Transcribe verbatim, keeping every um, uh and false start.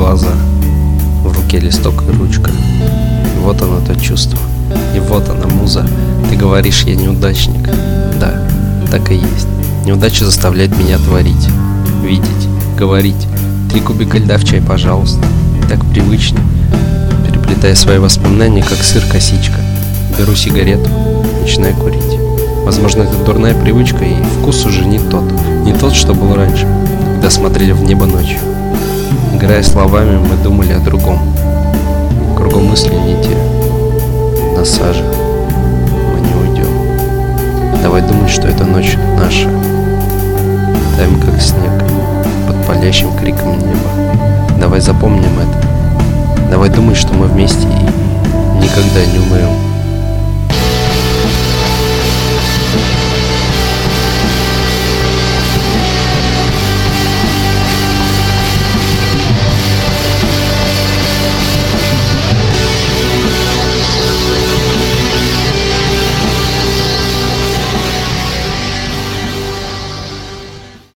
глаза. В руке листок и ручка. И вот оно, то чувство. И вот она, муза. Ты говоришь, я неудачник. Да, так и есть. Неудача заставляет меня творить, видеть, говорить. Три кубика льда в чай, пожалуйста. Так привычно. Переплетая свои воспоминания, как сыр косичка. Беру сигарету, начинаю курить. Возможно, это дурная привычка, и вкус уже не тот. Не тот, что был раньше, когда смотрели в небо ночью. Играя словами, мы думали о другом. Кругом мысли не те. На саже мы не уйдем. Давай думать, что эта ночь наша. Таем, как снег, под палящим криком неба. Давай запомним это. Давай думать, что мы вместе и никогда не умрем.